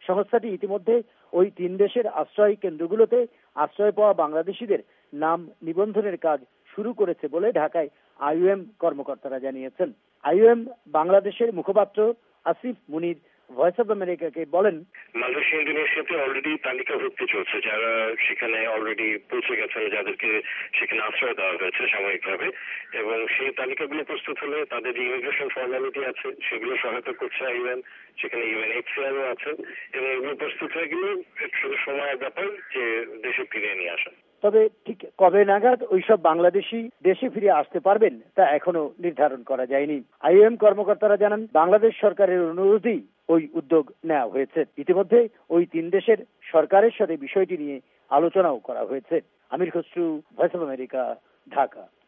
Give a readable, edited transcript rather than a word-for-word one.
সংস্থাটি ইতিমধ্যে ওই 3 দেশের আশ্রয় কেন্দ্রগুলোতে আশ্রয় পাওয়া বাংলাদেশিদের নাম নিবন্ধনের কাজ শুরু করেছে বলে ঢাকায় আইওএম কর্মকর্তারা জানিয়েছেন। আইওএম বাংলাদেশের মুখপাত্র আসিফ মুনির ভয়েস অব আমেরিকাকে বলেন, মালয়েশিয়া ইন্দোনেশিয়াতে অলরেডি তালিকাভুক্তি চলছে, যারা সেখানে অলরেডি পৌঁছে গেছেন, যাদেরকে সেখানে আশ্রয় দেওয়া হয়েছে সাময়িকভাবে, এবং সেই তালিকাগুলো প্রস্তুত হলে তাদের যে ইমিগ্রেশন ফর্মালিটি আছে সেগুলো সহায়তা করছে আইওএম, সেখানে ইউএনএইচসিআরও আছে, এবং এগুলো প্রস্তুত হয়ে গেলে শুধু সময়ের ব্যাপার যে দেশে ফিরিয়ে নিয়ে আসা। তবে ঠিক কবে নাগাদ ওইসব বাংলাদেশি দেশে ফিরে আসতে পারবেন তা এখনো নির্ধারণ করা যায়নি। আইওএম কর্মকর্তারা জানান, বাংলাদেশ সরকারের অনুরোধেই ওই উদ্যোগ নেওয়া হয়েছে। ইতিমধ্যে ওই 3 দেশের সরকারের সাথে বিষয়টি নিয়ে আলোচনাও করা হয়েছে। Amir Khasru, voice of America, Dhaka.